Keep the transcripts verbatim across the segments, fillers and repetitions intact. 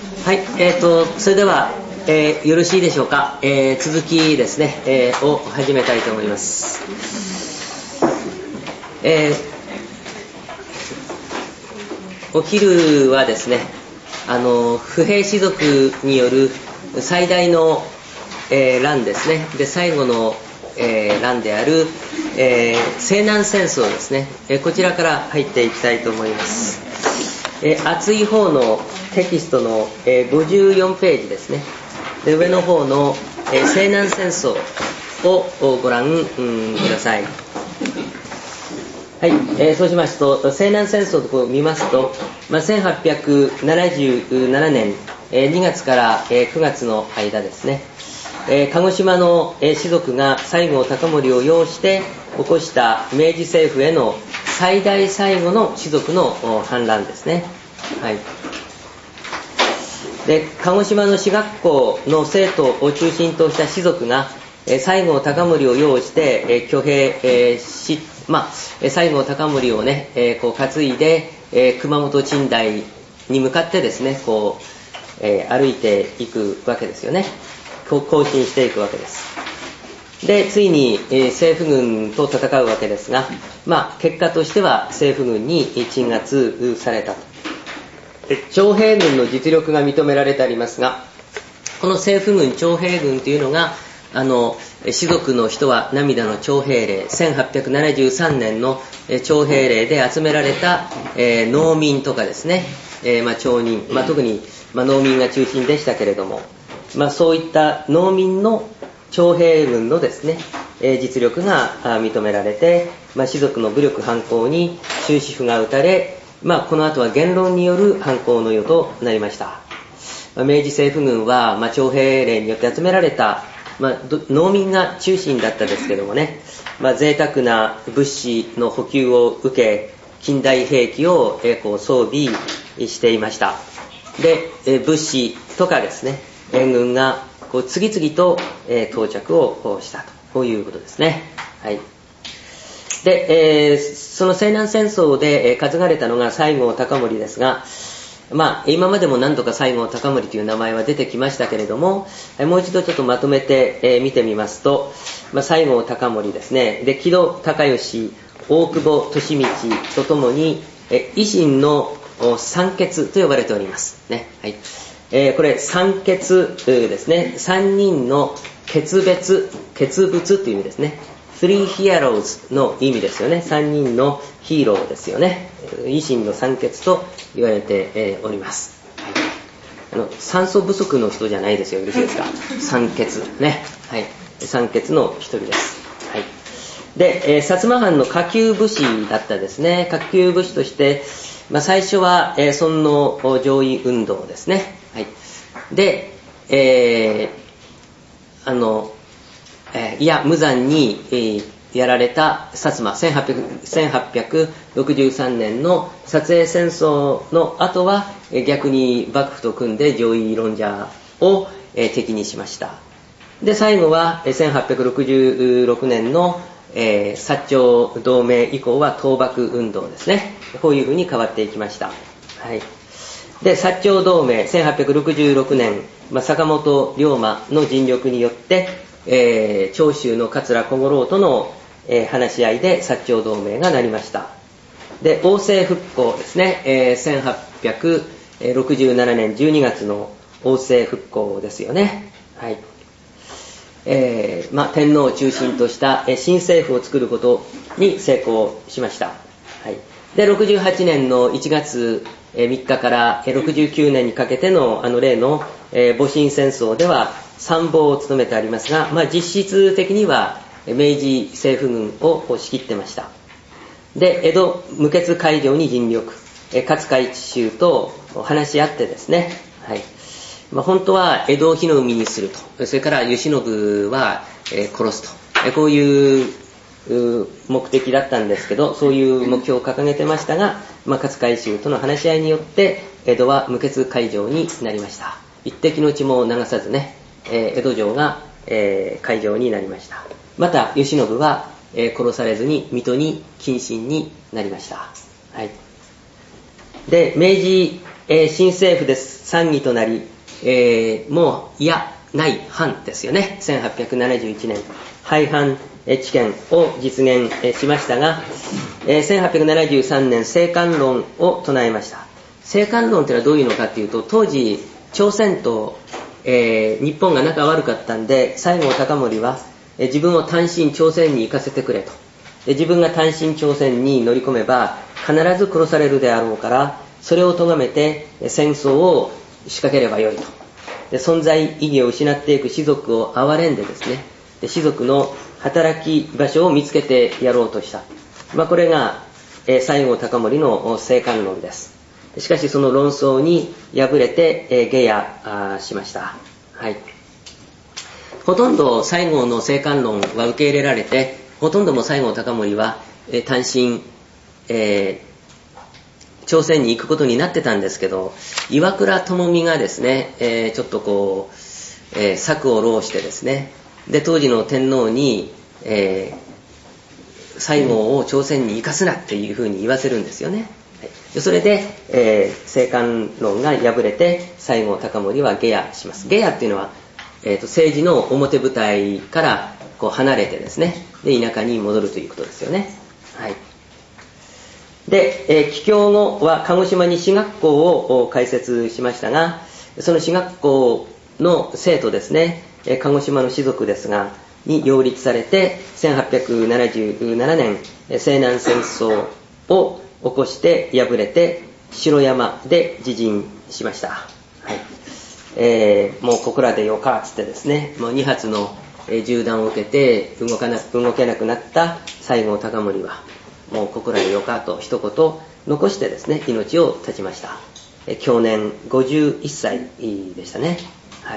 はい、えーと、それでは、えー、よろしいでしょうか。えー、続きですね、えー、を始めたいと思います。えー、お昼はですね、あの不平士族による最大の、えー、乱ですね。で、最後の、えー、乱である、えー、西南戦争ですね、えー。こちらから入っていきたいと思います。えー、厚い方のテキストの、えー、ごじゅうよんページですね。で、上の方の、えー、西南戦争をご覧、うん、ください。はい、えー、そうしますと、西南戦争と見ますと、まあ、せんはっぴゃくななじゅうななねん、えー、にがつから、えー、くがつの間ですね、えー、鹿児島の、えー、士族が西郷隆盛を擁して起こした明治政府への最大最後の士族の反乱ですね。はい。で、鹿児島の士学校の生徒を中心とした士族が、えー、西郷隆盛を擁して、えー、挙兵、えー、し、まあ、西郷隆盛をね、えー、こう担いで、えー、熊本鎮大に向かってですね、こう、えー、歩いていくわけですよね。こう行進していくわけです。で、ついに、えー、政府軍と戦うわけですが、まあ、結果としては政府軍に鎮圧されたと。徴兵軍の実力が認められてありますが、この政府軍徴兵軍というのが、あの士族の人は涙の徴兵令、せんはっぴゃくななじゅうさんねんの徴兵令で集められた、えー、農民とかですね、えーまあ、町人、まあ、特に、まあ、農民が中心でしたけれども、まあ、そういった農民の徴兵軍のですね、えー、実力が認められて、まあ、士族の武力反抗に終止符が打たれ、まあ、この後は言論による反抗の世となりました。まあ、明治政府軍は、まあ、徴兵令によって集められた、まあ、農民が中心だったですけどもね、まあ、贅沢な物資の補給を受け、近代兵器を、えー、こう装備していました。で、えー、物資とかですね、援軍がこう次々と、えー、到着をしたと、こういうことですね。はい。で、えー、その西南戦争で、えー、担がれたのが西郷隆盛ですが、まあ、今までも何度か西郷隆盛という名前は出てきましたけれども、えー、もう一度ちょっとまとめて、えー、見てみますと、まあ、西郷隆盛ですね。で、木戸孝允、大久保利通とともに、えー、維新の三傑と呼ばれておりますね。はい。えー、これ三傑ですね。三人の決別、決物という意味ですね。Three Heroes の意味ですよね。三人のヒーローですよね。維新の三傑と言われて、えー、おります。あの酸素不足の人じゃないですよ。よろしいですか。三傑ね。はい。三傑の一人です。はい。で、えー、薩摩藩の下級武士だったですね。下級武士として、まあ、最初は、えー、尊王攘夷運動ですね。はい。で、えー、あの、えー、いや無残に、えー、やられた薩摩せんはっぴゃくろくじゅうさんねんの薩英戦争の後は、えー、逆に幕府と組んで攘夷論者を、えー、敵にしました。で、最後は、えー、せんはっぴゃくろくじゅうろくねんの、えー、薩長同盟以降は倒幕運動ですね。こういうふうに変わっていきました。はい。で、薩長同盟せんはっぴゃくろくじゅうろくねん、まあ、坂本龍馬の尽力によって、えー、長州の桂小五郎との、えー、話し合いで薩長同盟がなりました。で、王政復興ですね、えー、せんはっぴゃくろくじゅうななねんじゅうにがつの王政復興ですよね。はい。えーまあ、天皇を中心とした、えー、新政府を作ることに成功しました。はい。で、ろくじゅうはちねんのいちがつみっかからろくじゅうきゅうねんにかけてのあの例の、えー、戊辰戦争では参謀を務めてありますが、まあ、実質的には明治政府軍を仕切ってました。で、江戸無血開城に尽力、えー、勝海舟と話し合ってですね、はい。まあ、本当は江戸を火の海にすると、それから慶喜は、えー、殺すと、えー、こういう目的だったんですけど、そういう目標を掲げてましたが、まあ、勝海舟との話し合いによって江戸は無血開城になりました。一滴の血も流さずね、えー、江戸城が、えー、開城になりました。また慶喜は、えー、殺されずに水戸に謹慎になりました。はい。で、明治えー、新政府で参議となり、えー、もういやない藩ですよね。せんはっぴゃくななじゅういちねん廃藩置県を実現しましたが、えー、せんはっぴゃくななじゅうさんねん政官論を唱えました。政官論というのはどういうのかというと、当時朝鮮と、えー、日本が仲悪かったんで、西郷隆盛は、えー、自分を単身朝鮮に行かせてくれと。で自分が単身朝鮮に乗り込めば必ず殺されるであろうから、それを咎めて戦争を仕掛ければよいと。で存在意義を失っていく士族を憐れんでですね、で士族の働き場所を見つけてやろうとした。まあ、これが、えー、西郷隆盛の政官論です。しかしその論争に敗れて、えー、下野しました。はい。ほとんど西郷の政官論は受け入れられて、ほとんども西郷隆盛は、えー、単身、えー朝鮮に行くことになってたんですけど、岩倉具視がですね、えー、ちょっとこう、えー、策を弄してですね、で当時の天皇に、えー、西郷を朝鮮に行かすなっていうふうに言わせるんですよね。はい、でそれで、えー、政官論が敗れて西郷隆盛は下野します。下野っていうのは、えー、と政治の表舞台からこう離れてですね、で田舎に戻るということですよね。はい。で、えー、帰郷後は鹿児島に私学校を開設しましたが、その私学校の生徒ですね、えー、鹿児島の士族ですがに擁立されて、せんはっぴゃくななじゅうななねん西南戦争を起こして敗れて城山で自尽しました。はい。えー、もうここらでよかっつってですね、もうに発の銃弾を受けて動かな動けなくなった西郷隆盛は、もうここらでよかと一言残してですね、命を絶ちました。え享年ごじゅういっさいでしたね。はい。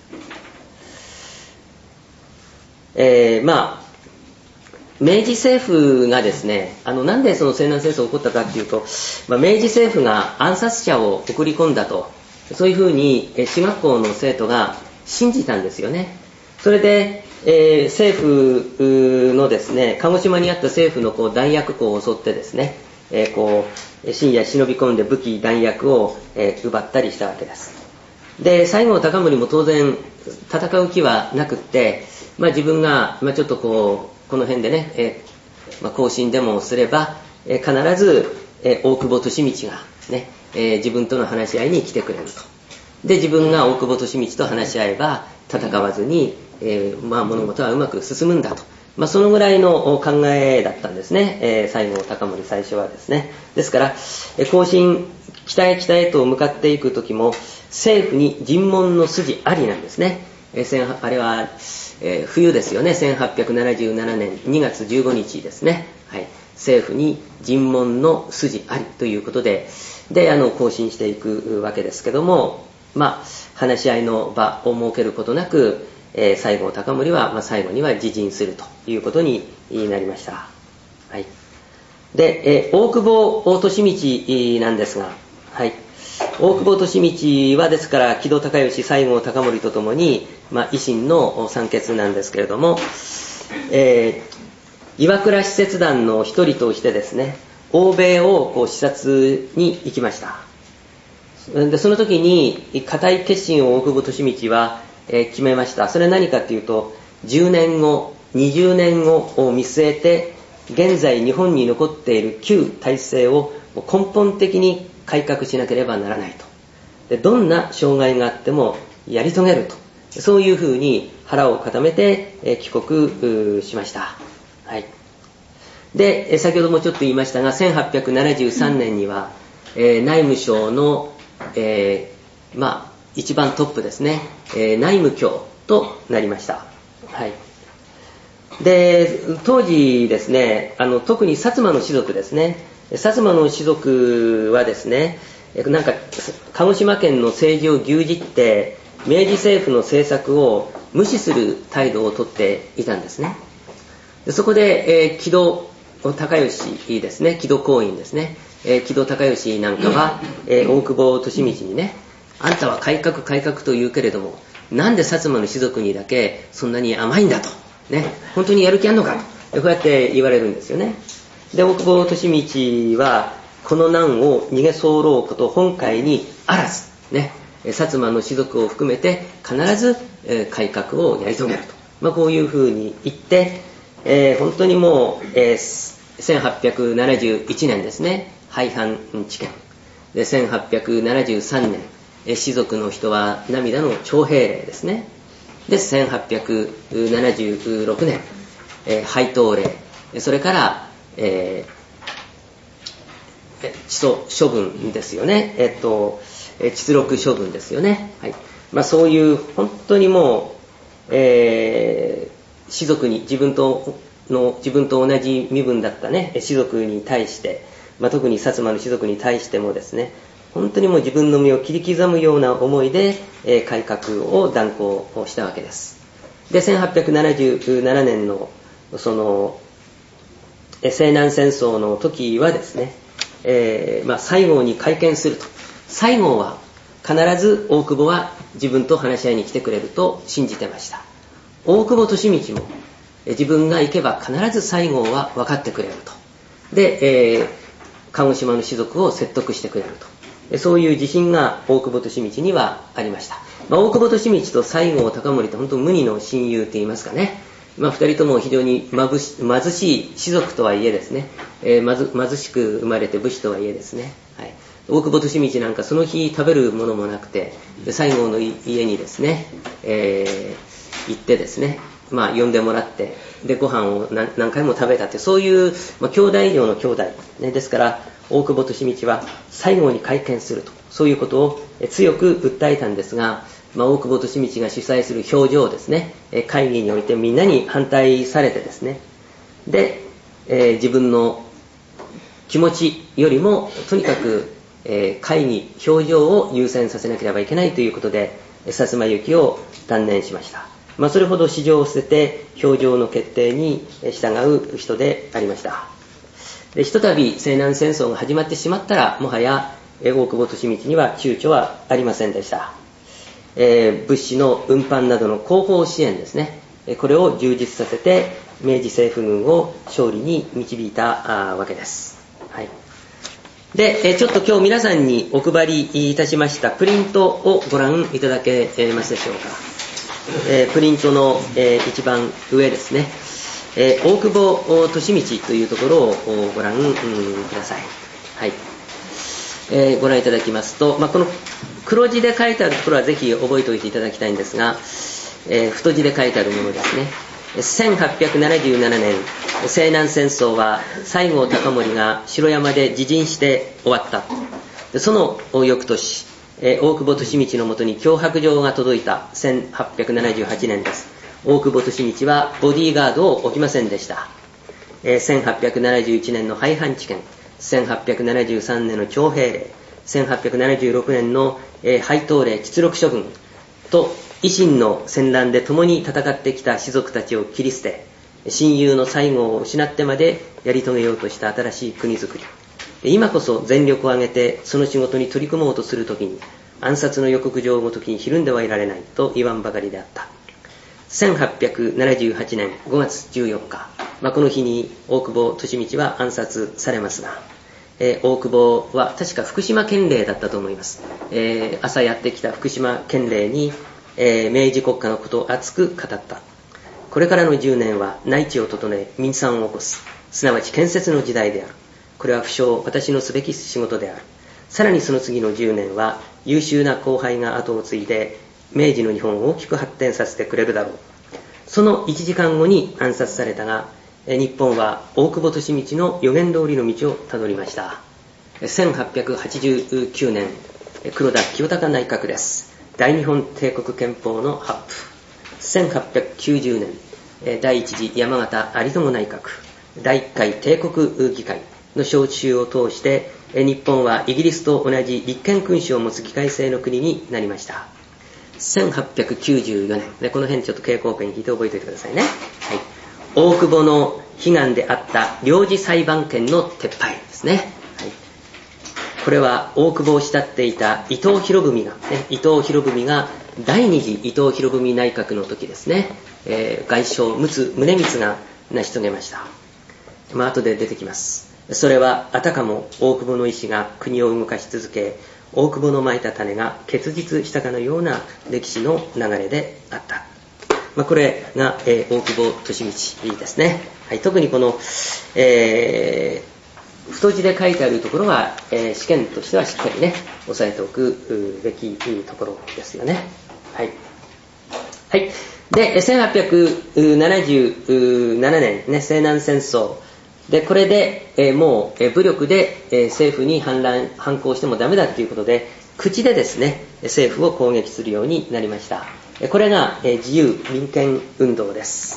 えー、まあ明治政府がですね、あのなんでその西南戦争が起こったかっていうと、まあ、明治政府が暗殺者を送り込んだと、そういうふうに私学校の生徒が信じたんですよね。それでえー、政府のですね、鹿児島にあった政府のこう弾薬庫を襲ってですね、えー、こう深夜忍び込んで武器弾薬を、えー、奪ったりしたわけです。で西郷隆盛も当然戦う気はなくって、まあ、自分が、まあ、ちょっとこうこの辺でね、えーまあ、行進でもすれば、えー、必ず、えー、大久保利通が、ねえー、自分との話し合いに来てくれると。で自分が大久保利通と話し合えば戦わずに、えーまあ、物事はうまく進むんだと、まあ、そのぐらいの考えだったんですね、えー、西郷隆盛最初はですね。ですから、えー、行進北へ北へと向かっていく時も政府に尋問の筋ありなんですね。えー、あれは、えー、冬ですよね。せんはっぴゃくななじゅうななねんにがつじゅうごにちですね。はい、政府に尋問の筋ありということで、であの行進していくわけですけども、まあ、話し合いの場を設けることなく、えー、西郷隆盛は、まあ、最後には自尽するということになりました。はい。で、えー、大久保利通なんですが、はい。大久保利通はですから木戸孝允、西郷隆盛とともに、まあ、維新の三傑なんですけれども、えー、岩倉使節団の一人としてですね、欧米をこう視察に行きました。でその時に固い決心を大久保利通は、えー、決めました。それは何かというと、じゅうねんご、にじゅうねんごを見据えて、現在日本に残っている旧体制を根本的に改革しなければならないと。でどんな障害があってもやり遂げると、そういうふうに腹を固めて、えー、帰国しました。はい。で、えー、先ほどもちょっと言いましたが、せんはっぴゃくななじゅうさんねんには、えー、内務省のえー、まあ一番トップですね、えー、内務卿となりました。はい。で当時ですね、あの特に薩摩の士族ですね、薩摩の士族はですね、なんか鹿児島県の政治を牛耳って明治政府の政策を無視する態度をとっていたんですね。でそこで、えー、木戸孝允ですね、木戸公院ですね、えー、木戸孝允なんかは、えー、大久保利通にね、あんたは改革改革と言うけれども、なんで薩摩の士族にだけそんなに甘いんだと、ね、本当にやる気あんのかと、こうやって言われるんですよね。で大久保利通は、 この難を逃げ候こと本会にあらず、ね、薩摩の士族を含めて必ず、えー、改革をやり遂げると、まあ、こういうふうに言って、えー、本当にもう、えー、せんはっぴゃくななじゅういちねんですね、廃藩置県で、せんはっぴゃくななじゅうさんねん、えー、士族の人は涙の徴兵令ですね。でせんはっぴゃくななじゅうろくねん、えー、廃刀令、それから、えー、地訴処分ですよね、えっと秩録処分ですよね、はい。まあ、そういう本当にもう、えー、士族に自分との自分と同じ身分だったね士族に対して、まあ、特に薩摩の士族に対してもですね、本当にもう自分の身を切り刻むような思いで、えー、改革を断行したわけです。でせんはっぴゃくななじゅうななねんのその西南戦争の時はですね、えーまあ、西郷に会見すると、西郷は必ず大久保は自分と話し合いに来てくれると信じてました。大久保利通も自分が行けば必ず西郷は分かってくれると。で、えー、鹿児島の士族を説得してくれると。そういう自信が大久保利通にはありました。まあ、大久保利通と西郷隆盛って本当無二の親友と言いますかね。まあ、二人とも非常に貧し、貧しい士族とはいえですね、えー、まず貧しく生まれて武士とはいえですね、はい、大久保利通なんかその日食べるものもなくて、で西郷の家にですね、えー、行ってですね、まあ、呼んでもらってでご飯を 何, 何回も食べたって、そういう、まあ、兄弟以上の兄弟、ね、ですから大久保利通は西郷に会見すると、そういうことを強く訴えたんですが、まあ、大久保利通が主催する評定ですね、会議においてみんなに反対されてですね、で、えー、自分の気持ちよりもとにかく、えー、会議評定を優先させなければいけないということで薩摩行きを断念しました。まあ、それほど私情を捨てて評定の決定に従う人でありました。でひとたび西南戦争が始まってしまったら、もはや大久保利通には躊躇はありませんでした。えー、物資の運搬などの後方支援ですね、これを充実させて明治政府軍を勝利に導いたわけです。はい。で、えー、ちょっと今日皆さんにお配りいたしましたプリントをご覧いただけますでしょうか。えー、プリントの、えー、一番上ですね、えー、大久保利通というところをご覧、うん、ください。はい。えー、ご覧いただきますと、まあ、この黒字で書いてあるところはぜひ覚えておいていただきたいんですが、えー、太字で書いてあるものですね。せんはっぴゃくななじゅうななねん西南戦争は西郷隆盛が城山で自陣して終わった。でその翌年、えー、大久保利通のもとに脅迫状が届いたせんはっぴゃくななじゅうはちねんです。大久保利通はボディーガードを置きませんでした。えー、せんはっぴゃくななじゅういちねんの廃藩置県、せんはっぴゃくななじゅうさんねんの徴兵令、せんはっぴゃくななじゅうろくねんの、えー、廃刀令秩録処分と維新の戦乱で共に戦ってきた士族たちを切り捨て、親友の西郷を失ってまでやり遂げようとした新しい国づくり、今こそ全力を挙げてその仕事に取り組もうとするときに暗殺の予告状ごときにひるんではいられないと言わんばかりであった。せんはっぴゃくななじゅうはちねんごがつじゅうよっか、まあ、この日に大久保利通は暗殺されますが、えー、大久保は確か福島県令だったと思います。えー、朝やってきた福島県令に、えー、明治国家のことを熱く語った。これからのじゅうねんは内地を整え民産を起こす、すなわち建設の時代である。これは不詳、私のすべき仕事である。さらにその次のじゅうねんは優秀な後輩が後を継いで明治の日本を大きく発展させてくれるだろう。そのいちじかんごに暗殺されたが、日本は大久保利通の予言通りの道をたどりました。せんはっぴゃくはちじゅうきゅうねん、黒田清隆内閣です。大日本帝国憲法の発布。せんはっぴゃくきゅうじゅうねん、第一次山形有朋内閣、だいいっかい帝国議会の招集を通して、日本はイギリスと同じ立憲君主を持つ議会制の国になりました。せんはっぴゃくきゅうじゅうよねん、でこの辺ちょっと蛍光ペンに引いて覚えておいてくださいね。はい。大久保の悲願であった領事裁判権の撤廃ですね。はい。これは大久保を慕っていた伊藤博文が、ね、伊藤博文が第二次伊藤博文内閣の時ですね、えー、外相陸奥宗光が成し遂げました。まあ後で出てきます。 それはあたかも大久保の意志が国を動かし続け、大久保のまいた種が結実したかのような歴史の流れであった。まあ、これが、えー、大久保利通ですね。はい、特にこの、えー、太字で書いてあるところは、えー、試験としてはしっかりね押さえておくべきところですよね。はい。はい。で、せんはっぴゃくななじゅうななねん、ね、西南戦争で、これで、えー、もう、えー、武力で、えー、政府に反乱反抗してもダメだということで、口でですね政府を攻撃するようになりました。これが、えー、自由民権運動です。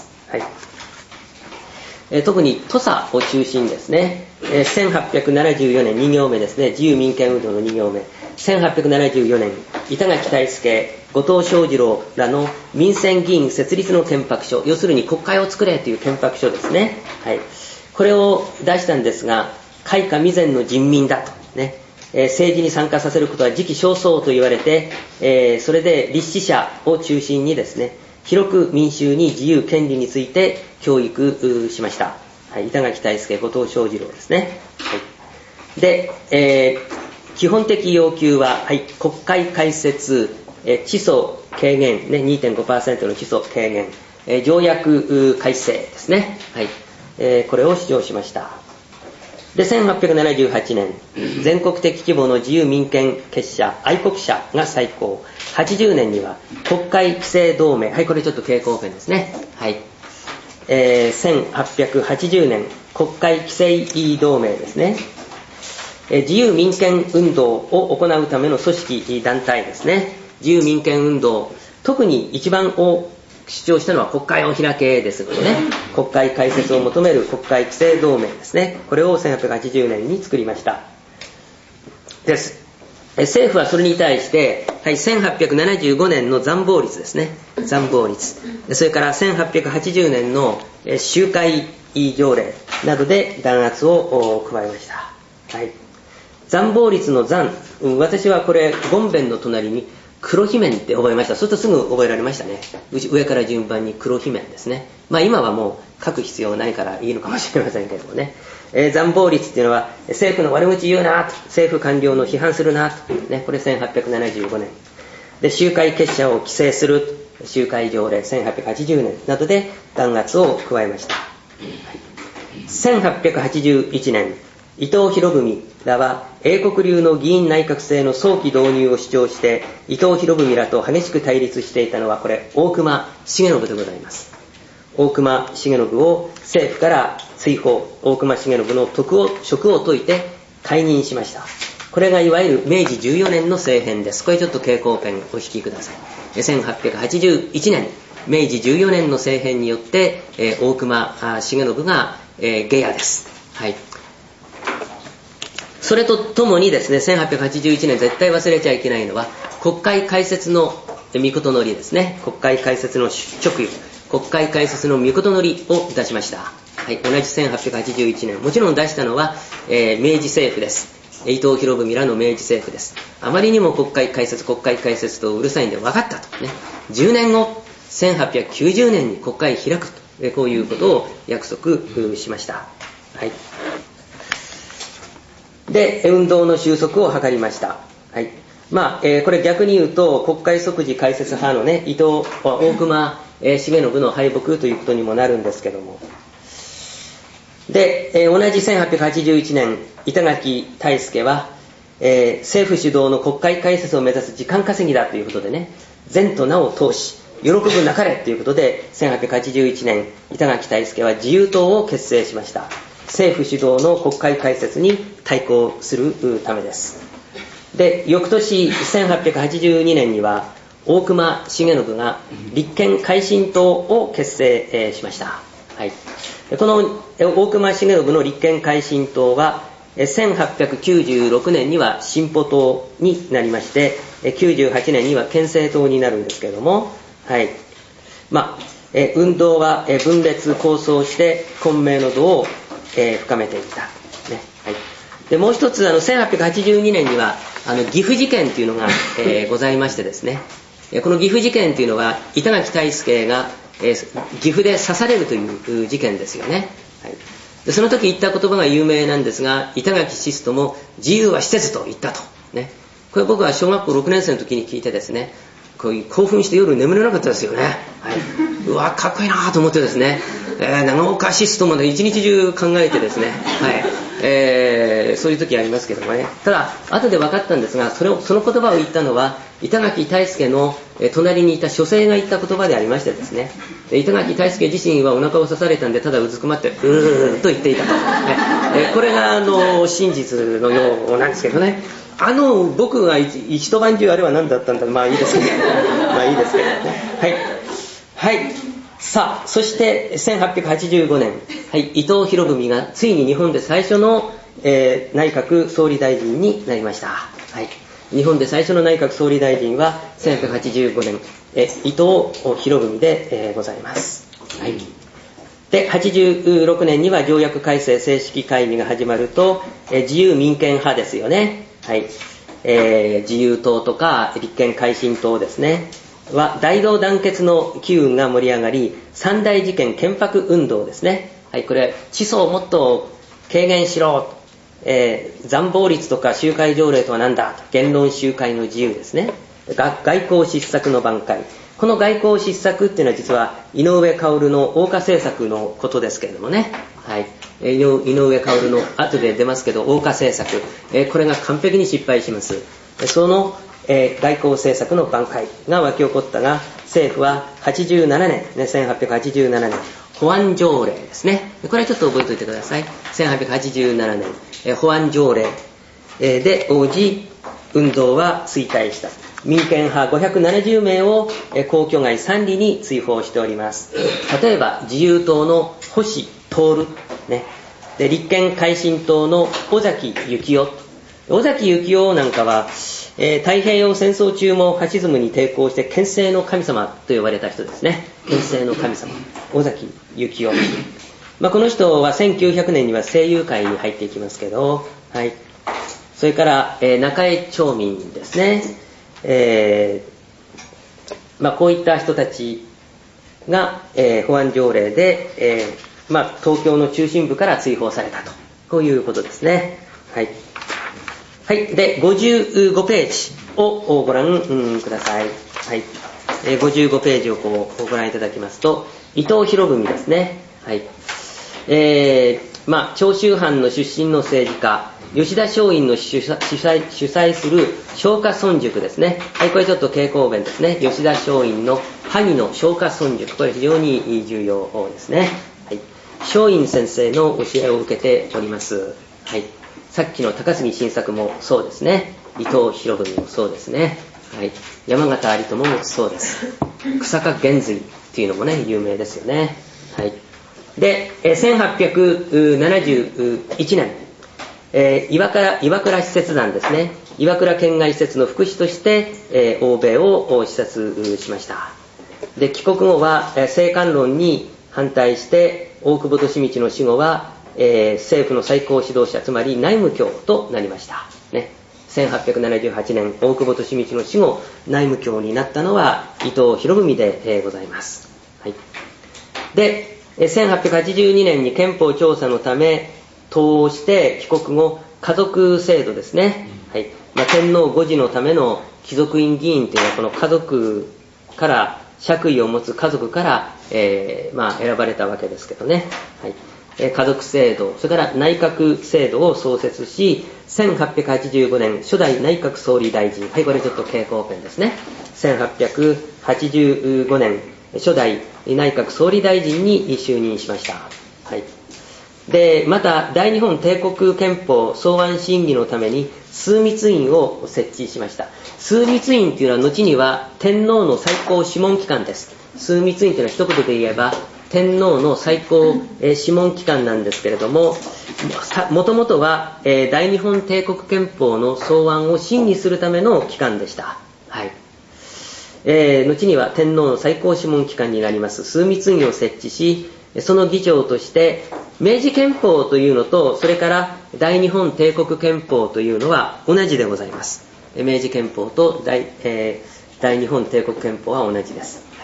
はい。えー、特に土佐を中心にですね、えー、せんはっぴゃくななじゅうよねんに行目ですね、自由民権運動のに行目、せんはっぴゃくななじゅうよねん板垣退助、後藤象二郎らの民選議員設立の憲白書、要するに国会を作れという憲白書ですね。はい。これを出したんですが、開化未然の人民だとね、えー、政治に参加させることは時期尚早と言われて、えー、それで立志者を中心にですね、広く民衆に自由権利について教育しました。はい、板垣退助、後藤象二郎ですね。はい、で、えー、基本的要求は、はい、国会開設、えー、地租軽減、ね、にてんごパーセント の地租軽減、えー、条約改正ですね。はい、えー、これを主張しました。で、せんはっぴゃくななじゅうはちねん、全国的規模の自由民権結社、愛国者が再興。はちじゅうねんには国会規制同盟、はい、これちょっと蛍光ペンですね。はい。えー、せんはっぴゃくはちじゅうねん、国会規制同盟ですね。えー、自由民権運動を行うための組織団体ですね。自由民権運動、特に一番を主張したのは国会を開けですのでね、国会開設を求める国会規制同盟ですね。これをせんはっぴゃくはちじゅうねんに作りましたです。政府はそれに対して、はい、せんはっぴゃくななじゅうごねんの残暴率ですね、残暴率、それからせんはっぴゃくはちじゅうねんの集会条例などで弾圧を加えました。はい、残暴率の残、私はこれゴンベンの隣に黒姫って覚えました。そうするとすぐ覚えられましたね。上から順番に黒姫ですね。まあ今はもう書く必要ないからいいのかもしれませんけどもね。えー、残暴率っていうのは政府の悪口言うなと、政府官僚の批判するなと、ね、これせんはっぴゃくななじゅうごねんで、集会結社を規制する集会条例せんはっぴゃくはちじゅうねんなどで弾圧を加えました。はい、せんはっぴゃくはちじゅういちねん、伊藤博文らは英国流の議員内閣制の早期導入を主張して、伊藤博文らと激しく対立していたのは、これ大隈重信でございます。大隈重信を政府から追放、大隈重信の徳を職を解いて解任しました。これがいわゆるめいじじゅうよねんの政変です。これちょっと蛍光ペンお引きください。せんはっぴゃくはちじゅういちねん、めいじじゅうよねんの政変によって、えー、大隈重信が、えー、下野です。はい。それとともにですね、せんはっぴゃくはちじゅういちねん絶対忘れちゃいけないのは国会開設の御事のりですね。国会開設の直輸、国会開設の御事のりを出しました。はい、同じせんはっぴゃくはちじゅういちねん、もちろん出したのは、えー、明治政府です。伊藤博文らの明治政府です。あまりにも国会開設国会開設とうるさいんで分かったとね、じゅうねんごせんはっぴゃくきゅうじゅうねんに国会開くと、こういうことを約束しました。はい。で、運動の収束を図りました。はい。まあ、えー、これ逆に言うと、国会即時開設派のね、伊藤、大隈、えー、重信の敗北ということにもなるんですけども。で、えー、同じせんはっぴゃくはちじゅういちねん、板垣退助は、えー、政府主導の国会開設を目指す時間稼ぎだということでね、善と名を通し、喜ぶなかれということで、せんはっぴゃくはちじゅういちねん、板垣退助は自由党を結成しました。政府主導の国会開設に対抗するためです。で、翌年せんはっぴゃくはちじゅうにねんには大隈重信が立憲改進党を結成しました。はい、この大隈重信の立憲改進党はせんはっぴゃくきゅうじゅうろくねんには進歩党になりまして、きゅうじゅうはちねんには憲政党になるんですけれども、はい、まあ、え運動は分裂構想して混迷の度をえー、深めていった、ね。はい、でもう一つあのせんはっぴゃくはちじゅうにねんにはあの岐阜事件というのが、えー、ございましてですね、この岐阜事件というのは板垣退助が、えー、岐阜で刺されるという事件ですよね。はい、 でその時言った言葉が有名なんですが、板垣死守も自由は施設と言ったと、ね、これ僕は小学校ろくねん生の時に聞いてですね、こういう興奮して夜眠れなかったですよね、はい、うわかっこいいなと思ってですね、えー、長岡シストまで一日中考えてですね、はいえー、そういう時ありますけどもね。ただ後で分かったんですが、それをその言葉を言ったのは板垣退助の隣にいた書生が言った言葉でありましてですね、板垣退助自身はお腹を刺されたんでただうずくまってうーんと言っていたと、ねえー、これがあの真実のようなんですけどね。あの僕が一晩中あれは何だったんだ、まあいいですけどまあいいですけどね。はいはいさあ、そしてせんはっぴゃくはちじゅうごねん、はい、伊藤博文がついに日本で最初の、えー、内閣総理大臣になりました。はい、日本で最初の内閣総理大臣はせんはっぴゃくはちじゅうごねん、え伊藤博文で、えー、ございます。はい、ではちじゅうろくねんには条約改正正式会議が始まると、えー、自由民権派ですよね。はいえー、自由党とか立憲改進党ですねは大同団結の機運が盛り上がり、三大事件憲白運動ですね、はい、これ地租をもっと軽減しろ、えー、残暴率とか集会条例とは何だ、言論集会の自由ですね、外交失策の挽回、この外交失策っていうのは実は井上馨の欧化政策のことですけれどもね、はい、井上馨の後で出ますけど欧化政策、えー、これが完璧に失敗します。その、えー、外交政策の挽回が湧き起こったが、政府ははちじゅうななねん、ね、せんはっぴゃくはちじゅうななねん保安条例ですね、これはちょっと覚えておいてください。せんはっぴゃくはちじゅうななねん、えー、保安条例、えー、で応じ運動は衰退した。民権派ごひゃくななじゅうめいを皇居外三里に追放しております。例えば自由党の星徹、ね、で立憲改進党の尾崎幸夫、尾崎幸夫なんかは、えー、太平洋戦争中もファシズムに抵抗して憲政の神様と呼ばれた人ですね。憲政の神様尾崎幸夫、まあ、この人はせんきゅうひゃくねんには声優界に入っていきますけど、はい、それから、えー、中江町民ですね、えーまあ、こういった人たちが、えー、保安条例で、えーまあ、東京の中心部から追放されたと、こういうことですね。はい、はい、でごじゅうごページをご覧、うん、ください。はい、えー、ごじゅうごページをこうご覧いただきますと、伊藤博文ですね。はい、えーまあ、長州藩の出身の政治家吉田松陰の主催、主催、主催する松下村塾ですね。はい、これちょっと傾向弁ですね。吉田松陰の萩の松下村塾、これ非常に重要ですね。はい、松陰先生の教えを受けております。はい、さっきの高杉晋作もそうですね。伊藤博文もそうですね。はい、山形有朋もそうです。草加玄瑞っていうのもね有名ですよね。はい、でせんはっぴゃくななじゅういちねん、えー、岩倉、岩倉使節団ですね。岩倉県外施設の副使として、えー、欧米を視察しました。で帰国後は、えー、政官論に反対して大久保利通の死後は、えー、政府の最高指導者、つまり内務卿となりました、ね、せんはっぴゃくななじゅうはちねん大久保利通の死後内務卿になったのは伊藤博文で、えー、ございます。はい、でせんはっぴゃくはちじゅうにねんに憲法調査のため党をして帰国後家族制度ですね、はいまあ、天皇御示のための貴族院議員というのはこの家族から爵位を持つ家族から、えーまあ、選ばれたわけですけどね、はいえー、家族制度、それから内閣制度を創設しせんはっぴゃくはちじゅうごねん初代内閣総理大臣、はいこれちょっと蛍光ペンですね。せんはっぴゃくはちじゅうごねん初代内閣総理大臣に就任しました。はいでまた大日本帝国憲法草案審議のために枢密院を設置しました。枢密院というのは後には天皇の最高諮問機関です。枢密院というのは一言で言えば天皇の最高諮問機関なんですけれども、もともとは大日本帝国憲法の草案を審議するための機関でした。はいえー、後には天皇の最高諮問機関になります枢密院を設置し、その議長として明治憲法というのとそれから大日本帝国憲法というのは同じでございます。明治憲法と 大,、えー、大日本帝国憲法は同じです。はい、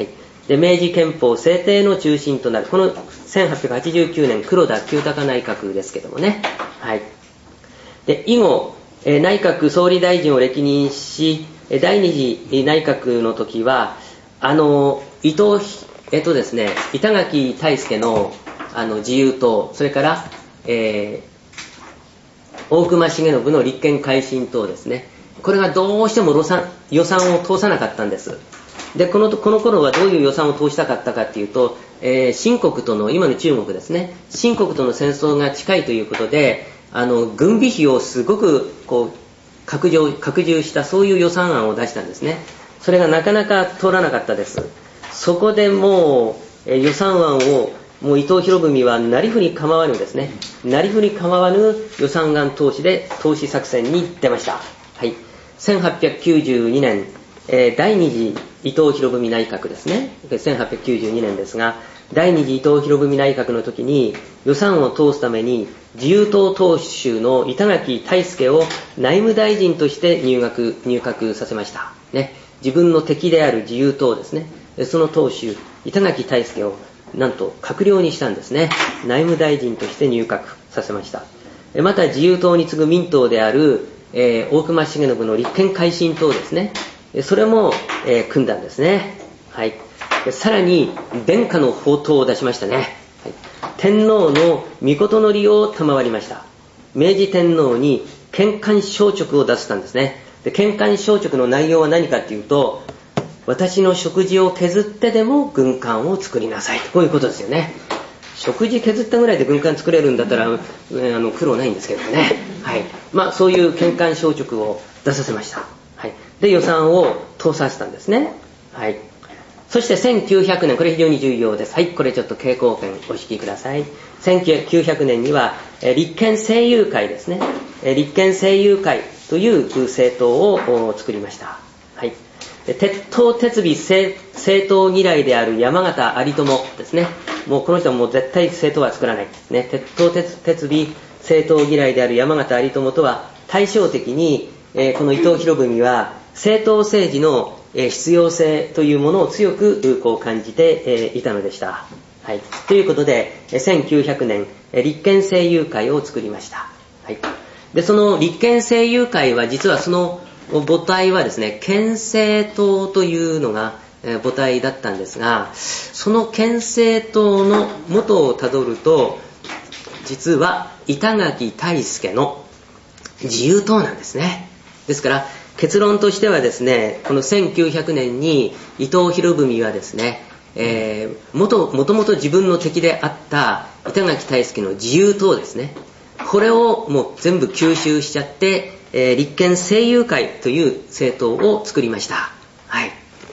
で、明治憲法制定の中心となる、このせんはっぴゃくはちじゅうきゅうねん黒田清隆内閣ですけどもね。はい。で、以後、えー、内閣総理大臣を歴任し、第二次内閣の時は、あの、伊藤、えっとですね、板垣退助の、あの、自由党、それから、えー、大隈重信の立憲改進党ですね。これがどうしても予算、予算を通さなかったんです。で、この、この頃はどういう予算を通したかったかっていうと、えー、清国との、今の中国ですね、清国との戦争が近いということで、あの、軍備費をすごく、こう、拡充、拡充したそういう予算案を出したんですね。それがなかなか通らなかったです。そこでもう、えー、予算案を、もう伊藤博文はなりふり構わぬですね、なりふり構わぬ予算案投資で投資作戦に出ました。はい。せんはっぴゃくきゅうじゅうにねん、えー、第二次伊藤博文内閣ですね。せんはっぴゃくきゅうじゅうにねんですが、第二次伊藤博文内閣の時に予算を通すために自由党党首の板垣退助を内務大臣として入閣、入閣させました。ね。自分の敵である自由党ですね。その党首、板垣退助をなんと閣僚にしたんですね。内務大臣として入閣させました。また自由党に次ぐ民党である、えー、大隈重信の立憲改進党ですね。それも、えー、組んだんですね。はい。さらに殿下の宝刀を出しましたね。はい、天皇の御事の利を賜りました。明治天皇に建官賞勅を出したんですね。で、建官賞勅の内容は何かっていうと、私の食事を削ってでも軍艦を作りなさい。こういうことですよね。食事削ったぐらいで軍艦作れるんだったら、えあの苦労ないんですけどね。はい。まあそういう建官賞勅を出させました。はい。で、予算を通させたんですね。はい。そしてせんきゅうひゃくねん、これ非常に重要です。はい、これちょっと蛍光ペンお引きください。せんきゅうひゃくねんには、え立憲政友会ですね。え立憲政友会という政党を作りました。はい。鉄頭鉄尾政党嫌いである山形有朋ですね。もうこの人はもう絶対政党は作らないですね。鉄頭鉄鉄尾政党嫌いである山形有朋とは対照的に、えー、この伊藤博文は政党政治の必要性というものを強くこう感じていたのでした。はい。ということで、せんきゅうひゃくねん、立憲政友会を作りました。はい。で、その立憲政友会は実はその母体はですね、憲政党というのが母体だったんですが、その憲政党の元をたどると、実は板垣退助の自由党なんですね。ですから、結論としてはですね、このせんきゅうひゃくねんに伊藤博文はですね、えー、もともともと自分の敵であった板垣退助の自由党ですね、これをもう全部吸収しちゃって、えー、立憲政友会という政党を作りました。はい。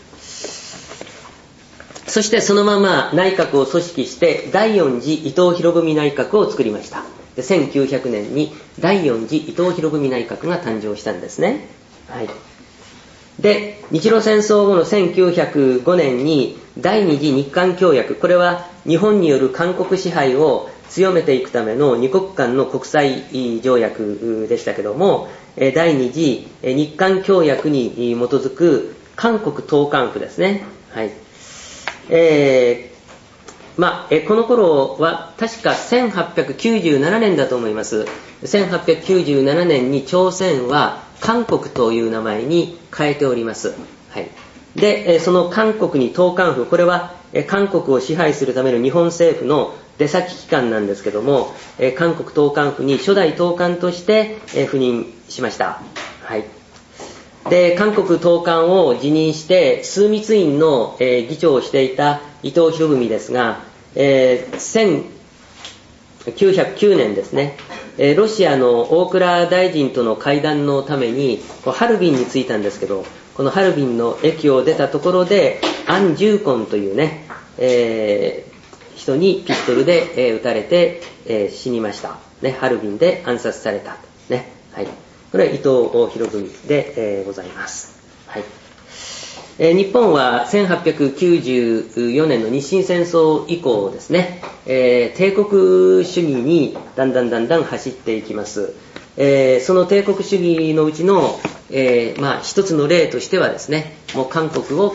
そしてそのまま内閣を組織してだいよん次伊藤博文内閣を作りました。で、せんきゅうひゃくねんにだいよん次伊藤博文内閣が誕生したんですね。はい。で、日露戦争後のせんきゅうひゃくごねんに第二次日韓協約、これは日本による韓国支配を強めていくための二国間の国際条約でしたけども、第二次日韓協約に基づく韓国統監府ですね。はい。えー、まあ、この頃は確かせんはっぴゃくきゅうじゅうななねんだと思います。せんはっぴゃくきゅうじゅうななねんに朝鮮は韓国という名前に変えております。はい。で、その韓国に統監府、これは韓国を支配するための日本政府の出先機関なんですけども、韓国統監府に初代統監として赴任しました。はい。で、韓国統監を辞任して枢密院の議長をしていた伊藤博文ですが、えー、せんきゅうひゃくきゅうねんですね、ロシアの大蔵大臣との会談のためにハルビンに着いたんですけど、このハルビンの駅を出たところでアン・ジューコンというね、えー、人にピストルで、えー、撃たれて、えー、死にました、ね、ハルビンで暗殺された、ね。はい。これは伊藤博文で、えー、ございます。はい。えー、日本はせんはっぴゃくきゅうじゅうよねんの日清戦争以降ですね、えー、帝国主義にだんだんだんだん走っていきます。えー、その帝国主義のうちの、えー、まあ一つの例としてはですね、もう韓国を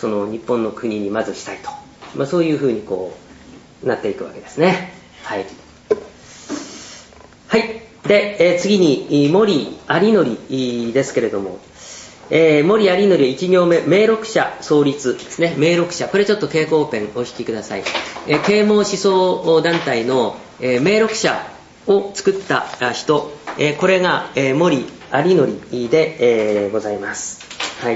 その日本の国にまずしたいと、まあ、そういうふうにこうなっていくわけですね。はい。はい。で、えー、次に森有則ですけれども、えー、森有則はいち行目、明録社創立ですね。明録社、これちょっと蛍光ペンお引きください。えー、啓蒙思想団体の、えー、明録社を作った人、えー、これが、えー、森有則で、えー、ございます。はい。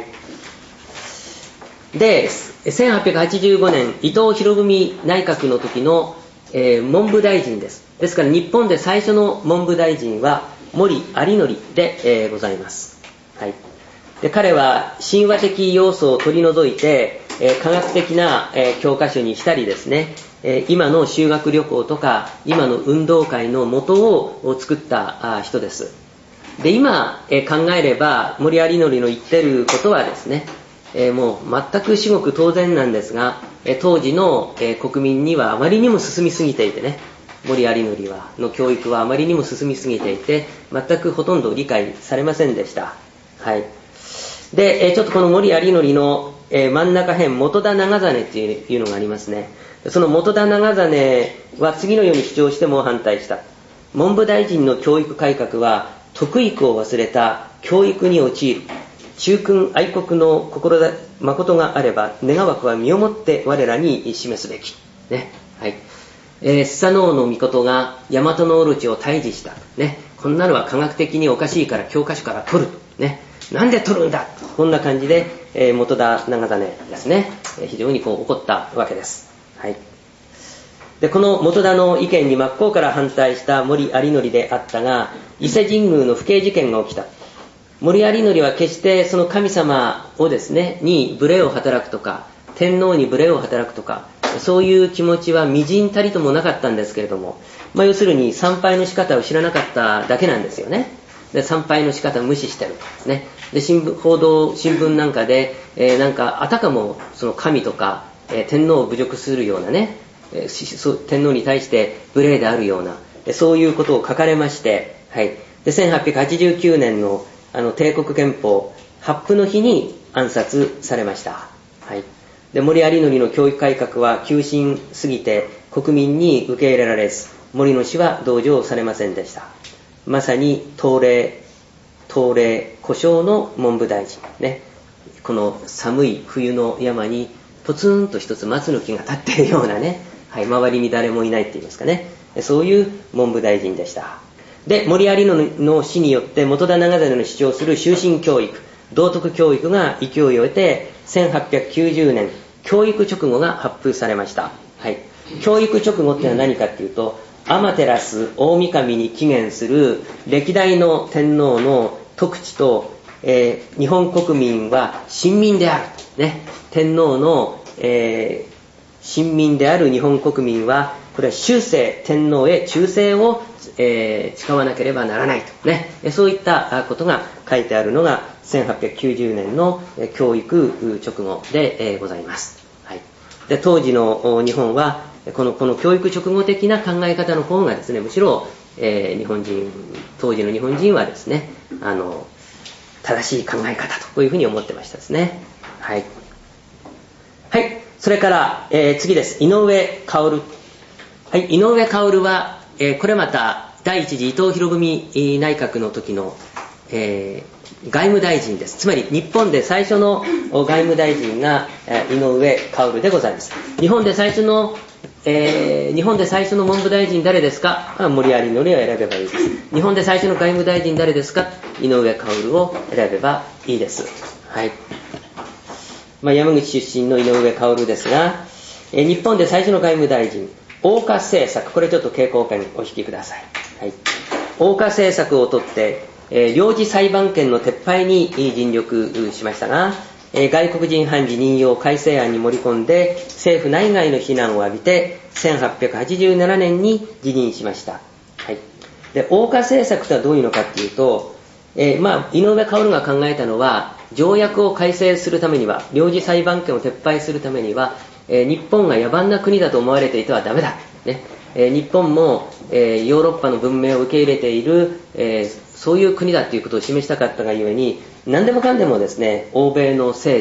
で、せんはっぴゃくはちじゅうごねん伊藤博文内閣の時の、えー、文部大臣です。ですから日本で最初の文部大臣は森有則で、えー、ございます。はい。で、彼は神話的要素を取り除いて、えー、科学的な、えー、教科書にしたりですね、えー、今の修学旅行とか今の運動会の元を作った人です。で、今、えー、考えれば森有則の言ってることはですね、えー、もう全く至極当然なんですが、えー、当時の、えー、国民にはあまりにも進みすぎていてね、森有則はの教育はあまりにも進みすぎていて、全くほとんど理解されませんでした。はい。で、えー、ちょっとこの森有則の、えー、真ん中辺、元田長実っていうのがありますね。その元田長実は次のように主張しても反対した。文部大臣の教育改革は徳育を忘れた教育に陥る。忠君愛国の心だ誠があれば願わくは身をもって我らに示すべき。ね。はい。えー、スサノオノミコトが大和のオロチを退治した。ね。こんなのは科学的におかしいから教科書から取る。ね。なんで取るんだ。こんな感じで、えー、元田長実ですね。えー、非常にこう怒ったわけです。はい。で、この元田の意見に真っ向から反対した森有則であったが、伊勢神宮の不敬事件が起きた。森有則は決してその神様をですね、に無礼を働くとか、天皇に無礼を働くとか、そういう気持ちはみじんたりともなかったんですけれども、まあ、要するに参拝の仕方を知らなかっただけなんですよね。で、参拝の仕方を無視してるとね。で、新聞、報道、新聞なんかで、えー、なんか、あたかもその神とか、えー、天皇を侮辱するようなね、えー、天皇に対して無礼であるような、そういうことを書かれまして、はい。で、せんはっぴゃくはちじゅうきゅうねんのあの帝国憲法発布の日に暗殺されました。はい。で、森有則の教育改革は急進すぎて国民に受け入れられず、森の氏は同情されませんでした。まさに東霊、東霊故障の文部大臣ね。この寒い冬の山にポツンと一つ松の木が立っているようなね、はい、周りに誰もいないって言いますかね、そういう文部大臣でした。で、森有則の死によって元田長実の主張する終身教育、道徳教育が勢いを得て、せんはっぴゃくきゅうじゅうねん、教育直後が発布されました。はい。教育直後っていうのは何かっていうと、天照大神に起源する歴代の天皇の特地と、えー、日本国民は臣民である。ね。天皇の、えー、臣民である日本国民は、これは終生天皇へ忠誠を、えー、誓わなければならないとね、そういったことが書いてあるのがせんはっぴゃくきゅうじゅうねんの教育直後で、えー、ございます。はい。で、当時の日本はこのこの教育直後的な考え方の方がですね、むしろ、えー、日本人当時の日本人はですね、あの正しい考え方とこういうふうに思ってましたですね。はい。はい。それから、えー、次です。井上馨。はい、井上馨は、えー、これまた第一次伊藤博文内閣の時の、えー、外務大臣です。つまり日本で最初の外務大臣が、えー、井上馨でございます。日本で最初の、えー、日本で最初の文部大臣誰ですか？森有則を選べばいいです。日本で最初の外務大臣誰ですか？井上馨を選べばいいです。はい。まあ、山口出身の井上馨ですが、えー、日本で最初の外務大臣、欧化政策、これちょっと蛍光ペンお引きください。はい。欧化政策をとって、えー、領事裁判権の撤廃に尽力しましたが、えー、外国人判事任用改正案に盛り込んで政府内外の非難を浴びてせんはっぴゃくはちじゅうななねんに辞任しました。はい。で、欧化政策とはどういうのかっていうと、えー、まあ井上馨が考えたのは、条約を改正するためには、領事裁判権を撤廃するためには、えー、日本が野蛮な国だと思われていてはダメだ、ねえー、日本も、えー、ヨーロッパの文明を受け入れている、えー、そういう国だということを示したかったがゆえに、何でもかんでもですね、欧米の制度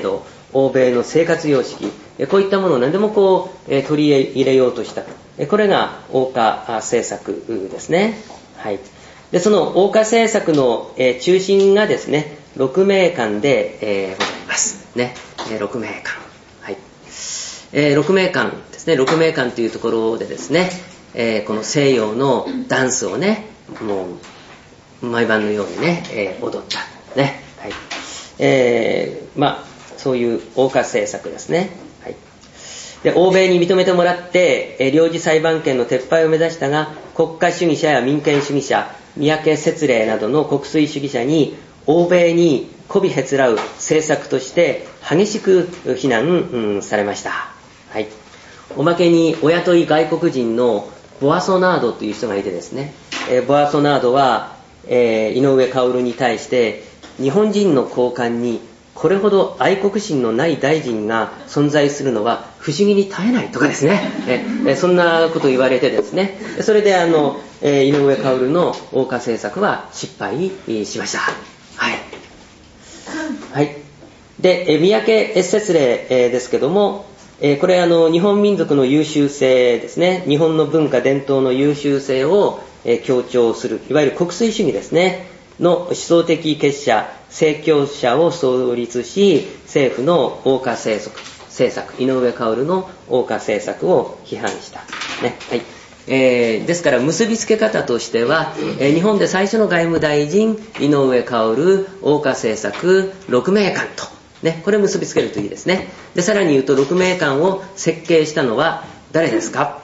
欧米の生活様式、こういったものを何でもこう取り入れようとした。これが欧化政策ですね。はい。で、その欧化政策の中心がですね、鹿鳴館で、えー、ございます。ね。鹿鳴館。はい。えー、鹿鳴館ですね。鹿鳴館というところでですね、えー、この西洋のダンスをね、もう、毎晩のようにね、えー、踊った。ね。はい。えー、まあ、そういう欧化政策ですね。はい。で、欧米に認めてもらって、えー、領事裁判権の撤廃を目指したが、国家主義者や民権主義者、三宅節霊などの国粋主義者に、欧米に媚びへつらう政策として激しく非難、うん、されました。はい。おまけに、お雇い外国人のボアソナードという人がいてですね、えー、ボアソナードは、えー、井上馨に対して、日本人の高官にこれほど愛国心のない大臣が存在するのは不思議に絶えないとかですね、えそんなことを言われてですね、それであの、え井上馨の欧化政策は失敗しました。はい。はい。で、三宅節霊ですけども、これあの日本民族の優秀性ですね、日本の文化伝統の優秀性を強調する、いわゆる国粋主義ですねの思想的結社、政教者を創立し、政府の欧化政策、政策、井上馨の欧化政策を批判した。ね、はい。えー、ですから結びつけ方としては、えー、日本で最初の外務大臣、井上馨、欧化政策、鹿鳴館と、ね、これ結びつけるといいですね。で、さらに言うと、鹿鳴館を設計したのは誰ですか？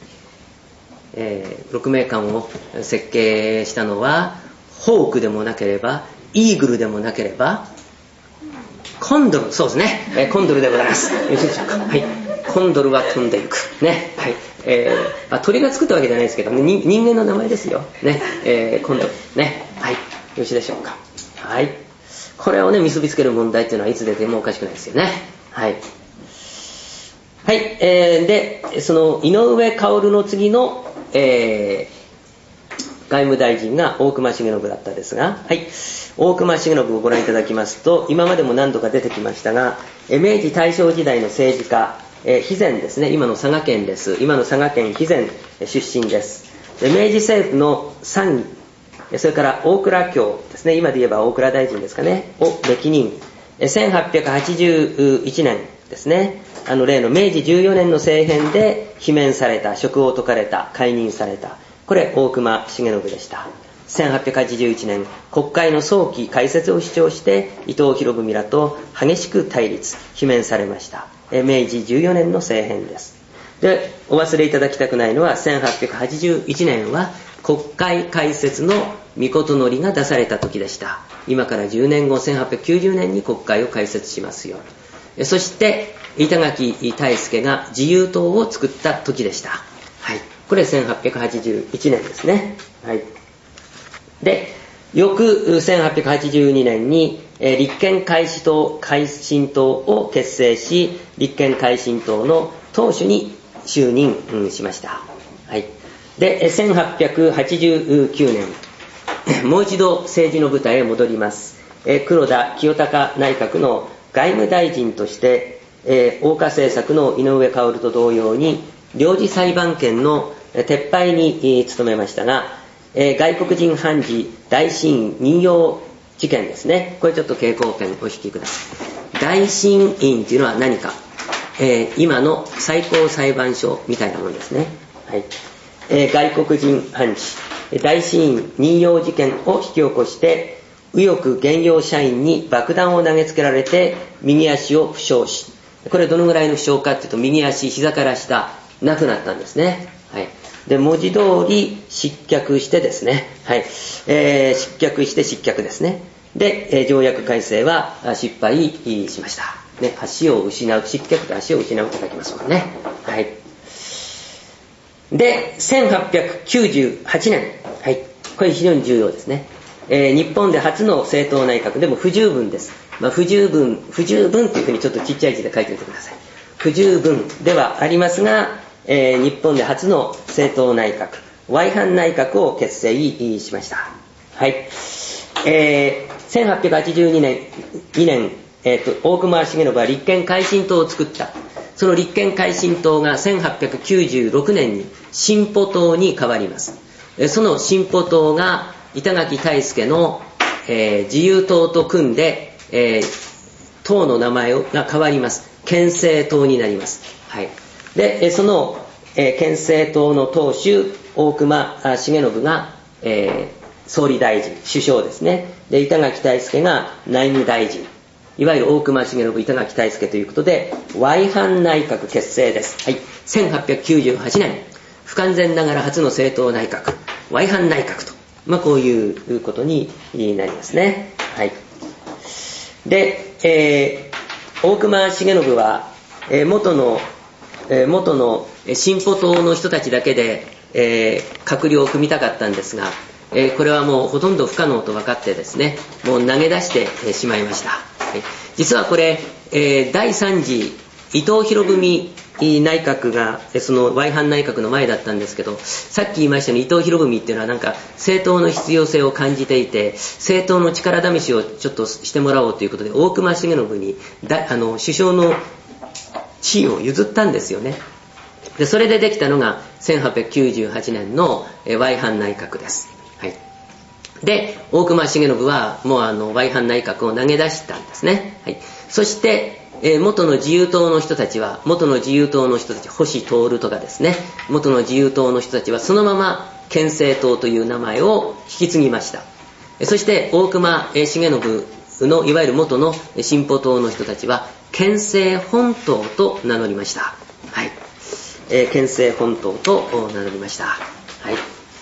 えー、鹿鳴館を設計したのは、ホークでもなければ、イーグルでもなければ、コンドル、そうですね、えー、コンドルでございます。よろしいでしょうか。はい。コンドルは飛んでいく。ね。はい。えー、まあ、鳥が作ったわけじゃないですけどね、人, 人間の名前ですよ。ね。えー、コンドル。ね。はい。よろしいでしょうか。はい。これをね、結びつける問題っていうのはいつ出てもおかしくないですよね。はい。はい。えー、で、その、井上馨の次の、えー、外務大臣が大隈重信だったですが、はい。大隈重信をご覧いただきますと、今までも何度か出てきましたが、明治大正時代の政治家、えー、肥前ですね、今の佐賀県です。今の佐賀県肥前出身です。で、明治政府の参議、それから大蔵卿ですね、今で言えば大蔵大臣ですかね、を歴任。せんはっぴゃくはちじゅういちねんですね、あの例の明治じゅうよねんの政変で罷免された、職を解かれた、解任された。これ、大隈重信でした。せんはっぴゃくはちじゅういちねん、国会の早期開設を主張して、伊藤博文らと激しく対立、罷免されました。明治じゅうよねんの政変です。で、お忘れいただきたくないのは、せんはっぴゃくはちじゅういちねんは国会開設の御事のりが出された時でした。今からじゅうねんご、せんはっぴゃくきゅうじゅうねんに国会を開設しますよ。そして、板垣退助が自由党を作った時でした。はい。これせんはっぴゃくはちじゅういちねんですね。はい。で、翌せんはっぴゃくはちじゅうにねんに、えー、立憲改進党、改進党を結成し、立憲改進党の党首に就任、うん、しました。はい。で、せんはっぴゃくはちじゅうきゅうねん、もう一度政治の舞台へ戻ります。えー、黒田清隆内閣の外務大臣として、えー、欧化政策の井上馨と同様に、領事裁判権の撤廃に努めましたが、えー、外国人判事大審任用事件ですね。これちょっと蛍光ペンお引きください。大審院というのは何か、えー、今の最高裁判所みたいなものですね。はい。えー、外国人判事大審院任用事件を引き起こして、右翼現用社員に爆弾を投げつけられて右足を負傷し、これどのぐらいの負傷かというと、右足膝から下なくなったんですね。はい。で、文字通り失脚してですね、はい、えー、失脚して失脚ですね。で、えー、条約改正は失敗しました。ね、足を失う、失脚と足を失うと書きますもんね。はい。で、せんはっぴゃくきゅうじゅうはちねん、はい、これ非常に重要ですね。えー、日本で初の政党内閣でも不十分です。まあ、不十分、不十分というふうにちょっとちっちゃい字で書いておいてください。不十分ではありますが、えー、日本で初の政党内閣、ワイハン内閣を結成しました。はい。えー、せんはっぴゃくはちじゅうにねん、にねんえー、と大隈重信は立憲改進党を作った。その立憲改進党がせんはっぴゃくきゅうじゅうろくねんに進歩党に変わります。その進歩党が板垣退助の、えー、自由党と組んで、えー、党の名前が変わります。憲政党になります。はい、でその、えー、憲政党の党首大隈重信が、えー、総理大臣、首相ですね。で板垣退助が内務大臣、いわゆる大隈重信、板垣退助ということで Y 班内閣結成です。はい、せんはっぴゃくきゅうじゅうはちねん、不完全ながら初の政党内閣 Y 班内閣と、まあ、こういうことになりますね。はい、で、えー、大隈重信は、えー、元の、えー、元の進歩党の人たちだけで、えー、閣僚を組みたかったんですが、えー、これはもうほとんど不可能と分かってですね、もう投げ出してしまいました。はい、実はこれ、えー、だいさん次伊藤博文内閣がその Y 班内閣の前だったんですけど、さっき言いましたように伊藤博文っていうのはなんか政党の必要性を感じていて、政党の力試しをちょっとしてもらおうということで大隈重信にだあの首相の地位を譲ったんですよね。でそれでできたのがせんはっぴゃくきゅうじゅうはちねんの Y 班内閣です。はい、で大隈重信はもうあの Y 班内閣を投げ出したんですね。はい、そして、えー、元の自由党の人たちは元の自由党の人たち星徹とかですね、元の自由党の人たちはそのまま憲政党という名前を引き継ぎました。そして大隈重信のいわゆる元の進歩党の人たちは憲政本党と名乗りました。はい、えー、憲政本党と名乗りました。はい、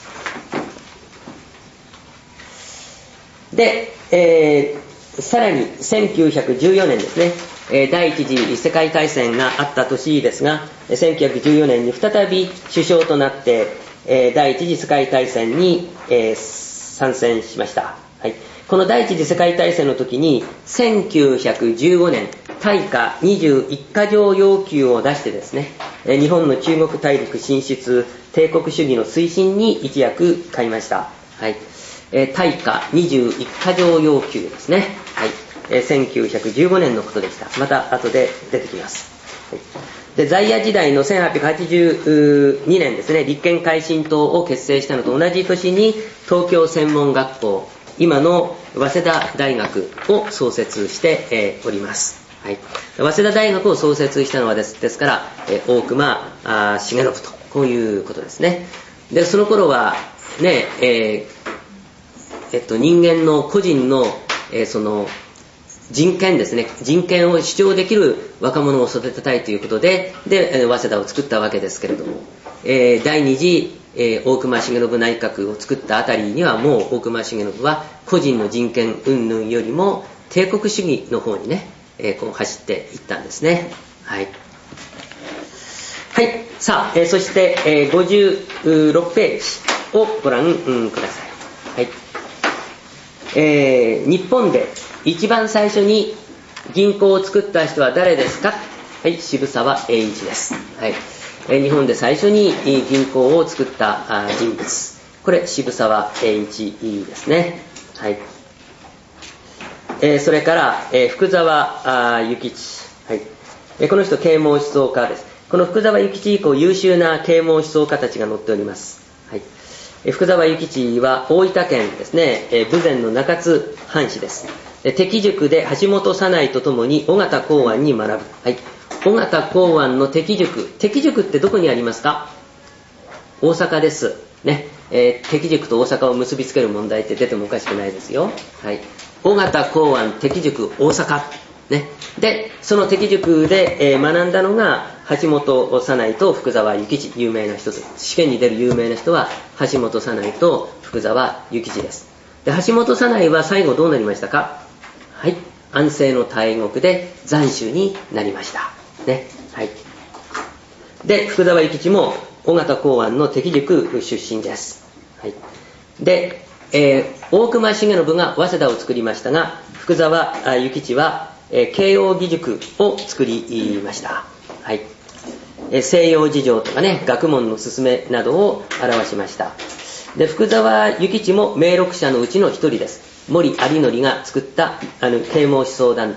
で、えー、さらにせんきゅうひゃくじゅうよねんですね、えー、第一次世界大戦があった年ですが、せんきゅうひゃくじゅうよねんに再び首相となって、えー、第一次世界大戦に、えー、参戦しました。はい、この第一次世界大戦の時にせんきゅうひゃくじゅうごねん大化にじゅういっか条要求を出してですね、えー、日本の中国大陸進出、帝国主義の推進に一役買いました。はい、えー、大化にじゅういっか条要求ですね。はい、えー、せんきゅうひゃくじゅうごねんのことでした。また後で出てきます。はい、で在野時代のせんはっぴゃくはちじゅうにねんですね、立憲改進党を結成したのと同じ年に東京専門学校、今の早稲田大学を創設して、えー、おります。はい、早稲田大学を創設したのはです、ですから、えー、大隈重信とこういうことですね。でその頃はね、えーえっと、人間の個人の、えー、その人権ですね、人権を主張できる若者を育てたいということで、で早稲田を作ったわけですけれども、えー、第二次、えー、大隈重信内閣を作ったあたりにはもう大隈重信は個人の人権云々よりも帝国主義の方にね、えー、こう走っていったんですね。はい、はい、さあ、えー、そして、えー、ごじゅうろくページをご覧、うん、ください。はい、えー、日本で一番最初に銀行を作った人は誰ですか。はい、渋沢栄一です。はい、えー、日本で最初に銀行を作った人物、これ渋沢栄一ですね。はい、えー、それから、えー、福沢諭吉、はい、えー、この人啓蒙思想家です。この福沢諭吉以降優秀な啓蒙思想家たちが載っております。はい、えー、福沢諭吉は大分県ですね、えー、豊前の中津藩士です。適塾で橋本左内とともに尾形公安に学ぶ。はい、尾形公安の適塾、適塾ってどこにありますか。大阪ですね。えー、適塾と大阪を結びつける問題って出てもおかしくないですよ。はい、尾形公安適塾大阪ね。でその適塾で、えー、学んだのが橋本左内と福沢諭吉、有名な人です。試験に出る有名な人は橋本左内と福沢諭吉です。で橋本左内は最後どうなりましたか。はい、安政の大獄で斬首になりましたね。はい、で福沢諭吉も尾形公安の適塾出身です。はい、で、えー、大隈重信が早稲田を作りましたが、福沢諭吉は、えー、慶應義塾を作りました。はい、えー、西洋事情とかね、学問の勧めなどを表しました。で福沢諭吉も名録者のうちの一人です。森有則が作ったあの啓蒙思想団体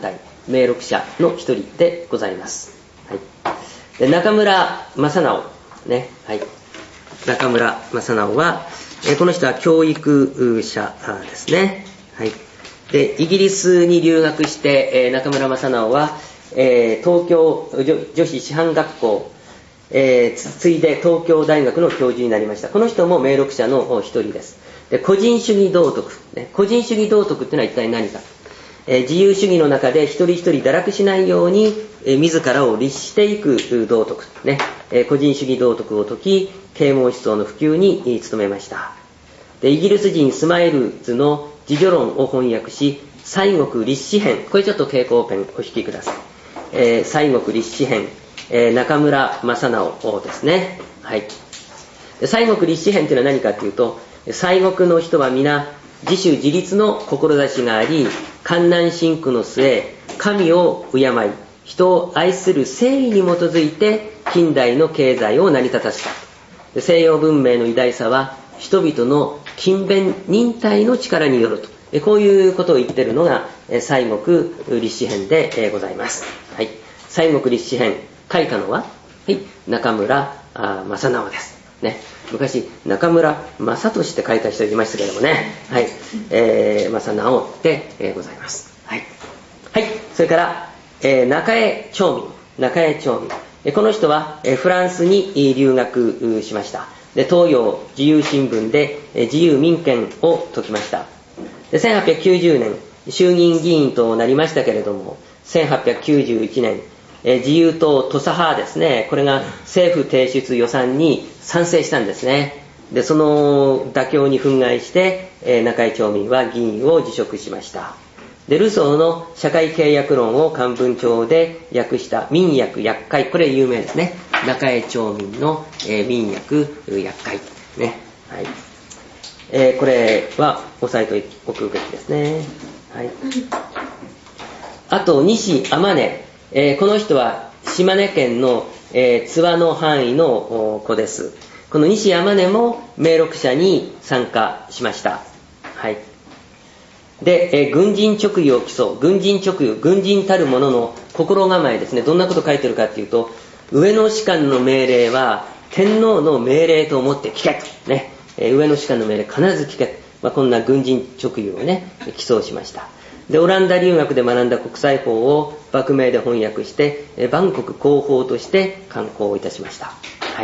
名録者の一人でございます。はい、で中村正直、ね、はい、中村正直は、えー、この人は教育者ですね。はい、でイギリスに留学して、えー、中村正直は、えー、東京 女, 女子師範学校、えー、ついで東京大学の教授になりました。この人も名録者の一人です。で個人主義道徳、ね、個人主義道徳っていうのは一体何か、えー、自由主義の中で一人一人堕落しないように、えー、自らを律していく道徳、ね、えー、個人主義道徳を説き啓蒙思想の普及に努めました。でイギリス人スマイルズの自助論を翻訳し、西国立志編、これちょっと蛍光ペンお引きください。えー、西国立志編、えー、中村正直ですね。はい。で西国立志編というのは何かというと、西国の人は皆自主自立の志があり、艱難辛苦の末神を敬い人を愛する誠意に基づいて近代の経済を成り立たせた。で西洋文明の偉大さは人々の勤勉忍耐の力によると、こういうことを言っているのが西国立志編でございます。はい、西国立志編書いたのは、はい、中村正直です、ね、昔中村正俊って書いた人いましたけどもね、はい、えー、正直で、えー、ございます。はい、はい、それから、えー、中江町民、中江町民、この人はフランスに留学しました。で東洋自由新聞で自由民権を説きました。でせんはっぴゃくきゅうじゅうねん衆議院議員となりましたけれども、せんはっぴゃくきゅうじゅういちねんえ自由党土佐派ですね、これが政府提出予算に賛成したんですね。でその妥協に憤慨して、え中井町民は議員を辞職しました。でルソーの社会契約論を漢文帳で訳した民訳訳会、これ有名ですね。中江町民の、えー、民訳訳会ね、はい、えー、これは押さえておくべきですね。はい、あと西天音、えー、この人は島根県の、えー、津和の範囲の子です。この西天音も名録者に参加しました。はい、で、えー、軍人直輸を競う、軍人直輸、軍人たる者の心構えですね。どんなこと書いてるかっていうと、上の士官の命令は天皇の命令と思って聞けと、ね、えー、上の士官の命令必ず聞け、まあ、こんな軍人直輸をね競うしました。でオランダ留学で学んだ国際法を幕名で翻訳して、えー、万国公法として刊行いたしました。はい、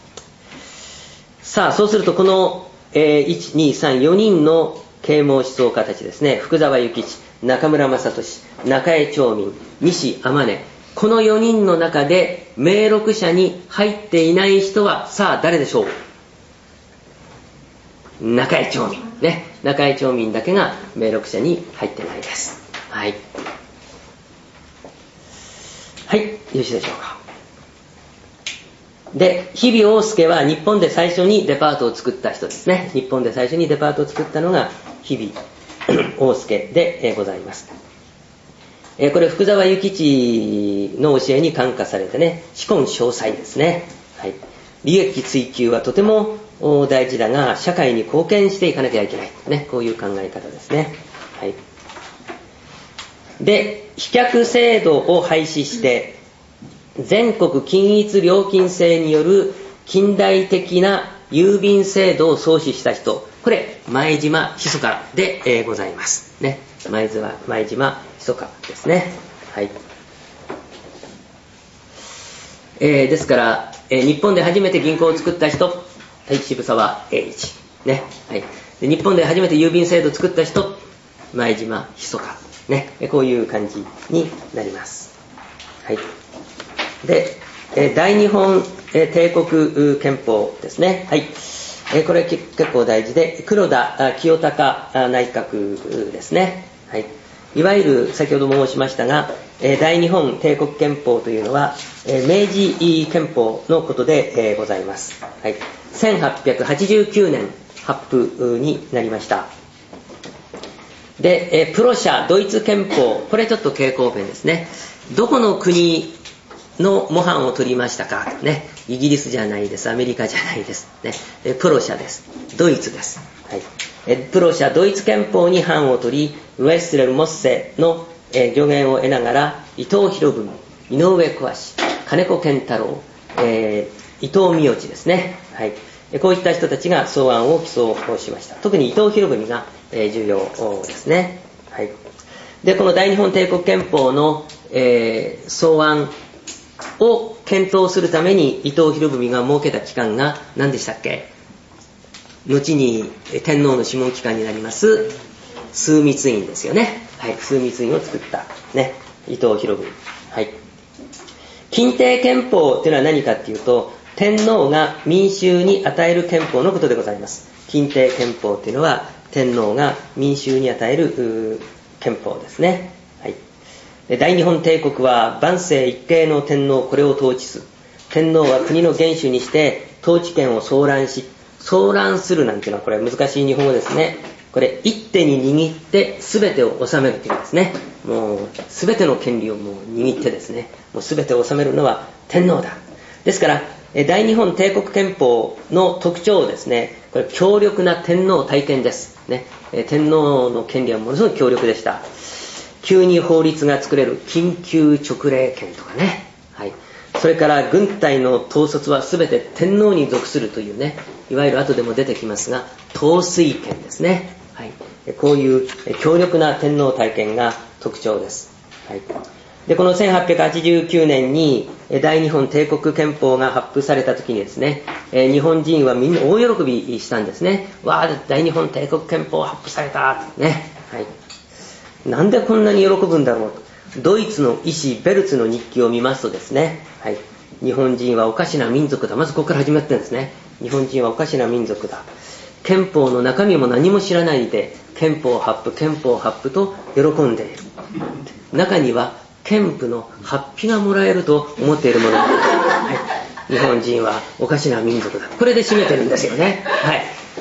さあそうするとこの、えー、いち、に、さん、よにんの啓蒙思想家たちですね、福沢諭吉、中村正俊、中江町民、西天音、このよにんの中で名録者に入っていない人はさあ誰でしょう。中江町民ね、中江町民だけが名録者に入ってないです。はい、はい、よろしいでしょうか。で日比大介は日本で最初にデパートを作った人ですね。日本で最初にデパートを作ったのが日比大介でございます。えー、これ福沢諭吉の教えに感化されてね、至根詳細ですね。はい、利益追求はとても大事だが社会に貢献していかなきゃいけない、ね、こういう考え方ですね。はい、で飛脚制度を廃止して全国均一料金制による近代的な郵便制度を創始した人、これ前島密かで、えー、ございますね。前島前島密かですね。はい、えー、ですから、えー、日本で初めて銀行を作った人、はい、渋沢栄一ね、はい、で日本で初めて郵便制度を作った人、前島密かね、こういう感じになります。はい、で、えー、大日本、えー、帝国憲法ですね。はい、えー、これ結構大事で、黒田清隆内閣ですね。はい、いわゆる先ほども申しましたが、えー、大日本帝国憲法というのは、えー、明治憲法のことで、えー、ございます。はい、せんはっぴゃくはちじゅうきゅうねん発布になりました。で、えー、プロシャドイツ憲法、これちょっと蛍光ペンですね。どこの国の模範を取りましたか、ね、イギリスじゃないです、アメリカじゃないです、ね、えプロシャです、ドイツです。はい、えプロシャドイツ憲法に範を取り、ウェスレル・モッセのえー、助言を得ながら伊藤博文、井上小足、金子健太郎、えー、伊藤美代ですね、はい、こういった人たちが草案を起草しました。特に伊藤博文が、えー、重要ですね。はい。で、この大日本帝国憲法の、えー、草案を検討するために伊藤博文が設けた機関が何でしたっけ？後に天皇の諮問機関になります枢密院ですよね。はい、枢密院を作ったね、伊藤博文。はい。欽定憲法というのは何かっていうと、天皇が民衆に与える憲法のことでございます。欽定憲法というのは天皇が民衆に与える憲法ですね。はい。大日本帝国は万世一系の天皇、これを統治する。天皇は国の元首にして統治権を総覧し、総覧するなんていうのはこれは難しい日本語ですね。これ一手に握って全てを治めるというですね。もう全ての権利をもう握ってですね、もう全てを治めるのは天皇だ。ですから大日本帝国憲法の特徴をですね、これ強力な天皇大権ですね。天皇の権利はものすごく強力でした。急に法律が作れる緊急勅令権とかね、はい、それから軍隊の統率は全て天皇に属するというね、いわゆる後でも出てきますが統帥権ですね、はい、こういう強力な天皇大権が特徴です。はい、でこのせんはっぴゃくはちじゅうきゅうねんに大日本帝国憲法が発布された時にですね、日本人はみんな大喜びしたんですね。わあ、大日本帝国憲法発布されたね、はい、なんでこんなに喜ぶんだろうと。ドイツの医師ベルツの日記を見ますとですね、はい、日本人はおかしな民族だ。まずここから始まってるんですね。日本人はおかしな民族だ。憲法の中身も何も知らないで憲法発布憲法発布と喜んでいる。中には憲布の発費がもらえると思っているものが、はい、日本人はおかしな民族だ。これで締めてるんですよね。はい、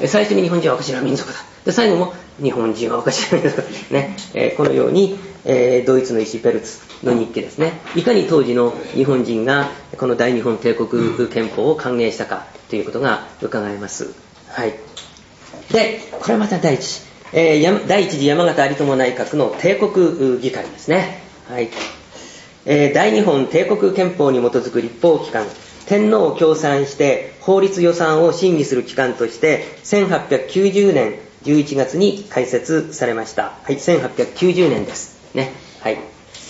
最初に日本人はおかしな民族だ。で最後も日本人はおかしな民族だ、ねえー、このように、えー、ドイツの医師ベルツの日記ですね。いかに当時の日本人がこの大日本帝国憲法を歓迎したかということが伺えます。はい。でこれまた第一、えー、第一次山形有朋内閣の帝国議会ですね。はい、えー、大日本帝国憲法に基づく立法機関、天皇を協賛して法律予算を審議する機関としてせんはっぴゃくきゅうじゅうねんじゅういちがつに開設されました。はい、せんはっぴゃくきゅうじゅうねんですね。はい、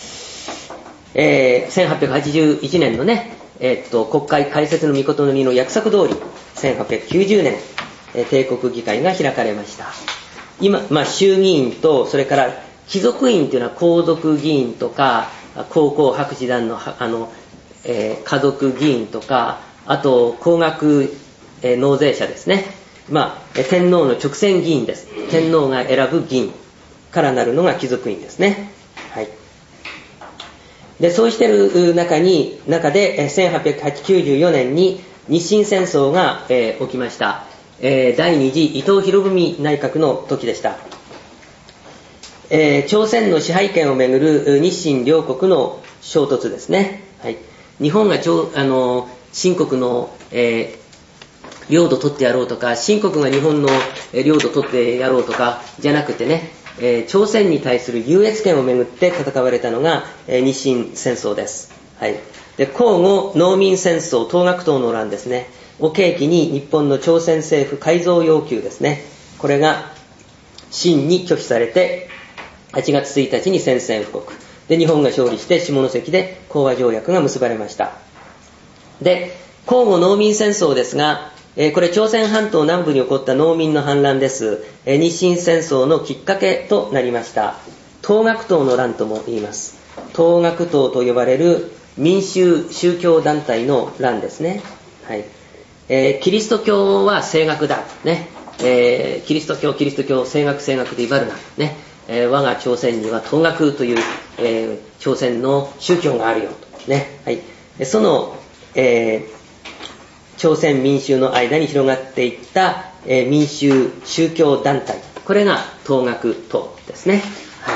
えー、せんはっぴゃくはちじゅういちねんのね、えー、っと国会開設の御事のりの約束通りせんはっぴゃくきゅうじゅうねん、えー、帝国議会が開かれました。今、まあ、衆議院とそれから貴族院というのは皇族議員とか高校博士団の、あの、えー、家族議員とか、あと高額、えー、納税者ですね。まあ、天皇の直選議員です。天皇が選ぶ議員からなるのが貴族院ですね。はい。で、そうしている中に、中でせんはっぴゃくきゅうじゅうよねんに日清戦争が、えー、起きました。えー、第二次伊藤博文内閣の時でした。えー、朝鮮の支配権をめぐる日清両国の衝突ですね。はい、日本がちょあの清国の、えー、領土取ってやろうとか、清国が日本の領土取ってやろうとかじゃなくてね、えー、朝鮮に対する優越権をめぐって戦われたのが、えー、日清戦争です。はい、で甲午農民戦争東岳島の乱ですねを契機に日本の朝鮮政府改造要求ですね、これが清に拒否されてはちがつついたちに宣戦布告で、日本が勝利して下関で講和条約が結ばれました。で甲午農民戦争ですが、えー、これ朝鮮半島南部に起こった農民の反乱です。えー、日清戦争のきっかけとなりました東岳島の乱とも言います。東岳島と呼ばれる民衆宗教団体の乱ですね。はい、えー、キリスト教は正学だ、ねえー、キリスト教キリスト教正学正学で威張るな、ねえー、我が朝鮮には東岳という、えー、朝鮮の宗教があるよと、ねはい、その、えー、朝鮮民衆の間に広がっていった、えー、民衆宗教団体、これが東岳党ですね。はい、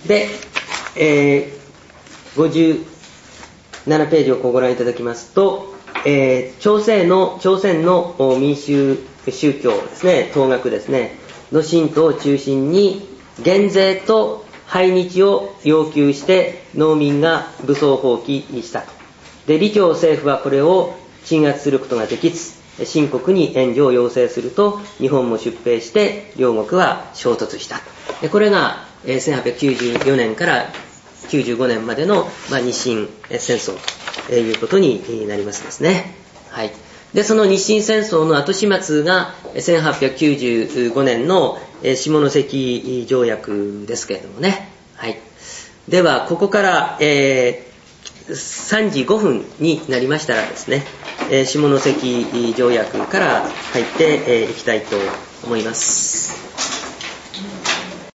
で、えー、ごじゅうななページをご覧いただきますと、えー、朝鮮の朝鮮の民衆宗教ですね、東岳ですねの信徒を中心に減税と廃日を要求して農民が武装蜂起したと。で、李強政府はこれを鎮圧することができず、清国に援助を要請すると、日本も出兵して両国は衝突した。で、これがせんはっぴゃくきゅうじゅうよねんからきゅうじゅうごねんまでの、まあ、日清戦争ということになりますですね。はい。で、その日清戦争の後始末がせんはっぴゃくきゅうじゅうごねんの下関条約ですけれどもね。はい。では、ここから、えーさんじごふんになりましたらですね、下関条約から入っていきたいと思います。